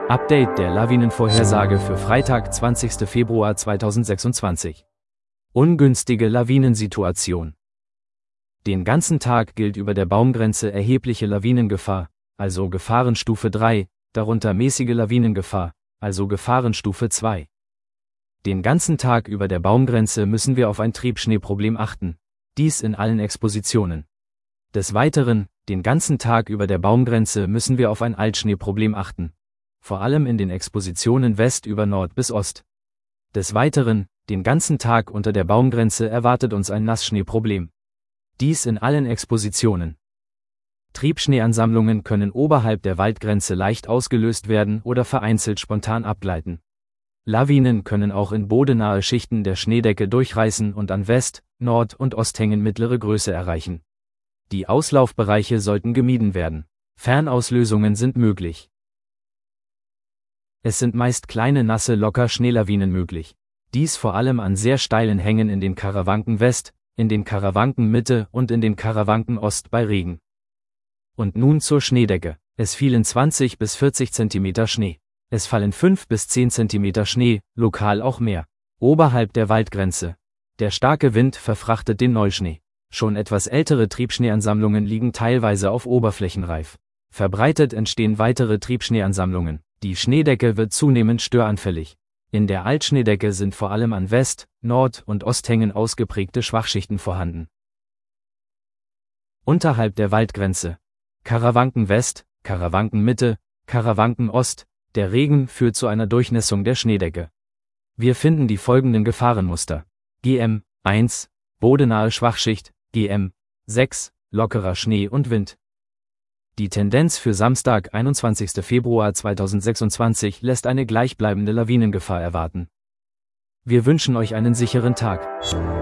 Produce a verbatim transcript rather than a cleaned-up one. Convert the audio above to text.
Update der Lawinenvorhersage für Freitag, zwanzigster Februar zweitausendsechsundzwanzig. Ungünstige Lawinensituation. Den ganzen Tag gilt über der Baumgrenze erhebliche Lawinengefahr, also Gefahrenstufe drei, darunter mäßige Lawinengefahr, also Gefahrenstufe zwei. Den ganzen Tag über der Baumgrenze müssen wir auf ein Triebschneeproblem achten, dies in allen Expositionen. Des Weiteren, den ganzen Tag über der Baumgrenze müssen wir auf ein Altschneeproblem achten, vor allem in den Expositionen West über Nord bis Ost. Des Weiteren, den ganzen Tag unter der Baumgrenze erwartet uns ein Nassschneeproblem. Dies in allen Expositionen. Triebschneeansammlungen können oberhalb der Waldgrenze leicht ausgelöst werden oder vereinzelt spontan abgleiten. Lawinen können auch in bodennahe Schichten der Schneedecke durchreißen und an West-, Nord- und Osthängen mittlere Größe erreichen. Die Auslaufbereiche sollten gemieden werden. Fernauslösungen sind möglich. Es sind meist kleine nasse locker Schneelawinen möglich. Dies vor allem an sehr steilen Hängen in den Karawanken West, in den Karawanken Mitte und in den Karawanken Ost bei Regen. Und nun zur Schneedecke. Es fielen zwanzig bis vierzig Zentimeter Schnee. Es fallen fünf bis zehn Zentimeter Schnee, lokal auch mehr. Oberhalb der Waldgrenze. Der starke Wind verfrachtet den Neuschnee. Schon etwas ältere Triebschneeansammlungen liegen teilweise auf Oberflächenreif. Verbreitet entstehen weitere Triebschneeansammlungen. Die Schneedecke wird zunehmend störanfällig. In der Altschneedecke sind vor allem an West-, Nord- und Osthängen ausgeprägte Schwachschichten vorhanden. Unterhalb der Waldgrenze. Karawanken West, Karawanken Mitte, Karawanken Ost. Der Regen führt zu einer Durchnässung der Schneedecke. Wir finden die folgenden Gefahrenmuster. G M eins, bodennahe Schwachschicht, G M sechs, lockerer Schnee und Wind. Die Tendenz für Samstag, einundzwanzigster Februar zweitausendsechsundzwanzig lässt eine gleichbleibende Lawinengefahr erwarten. Wir wünschen euch einen sicheren Tag.